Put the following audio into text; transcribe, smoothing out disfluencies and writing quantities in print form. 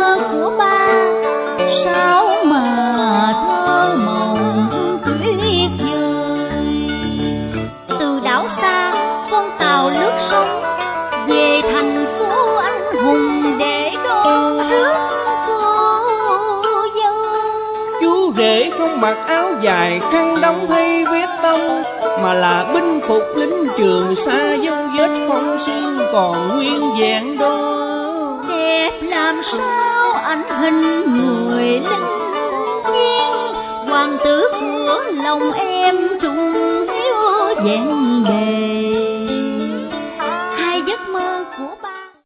xưa của ba, sao mà thơ mộng tuyệt vời. Từ đảo xa con tàu lướt sóng về thành phố anh hùng để đón rước cô dâu. Chú rể không mặc áo dài khăn đóng hay vest tông, mà là binh phục lính Trường Sa, dấu vết phong xương còn nguyên vẹn đó. Đẹp làm sao ảnh hình người linh thiêng, hoàng tử của lòng em trung hiếu vẹn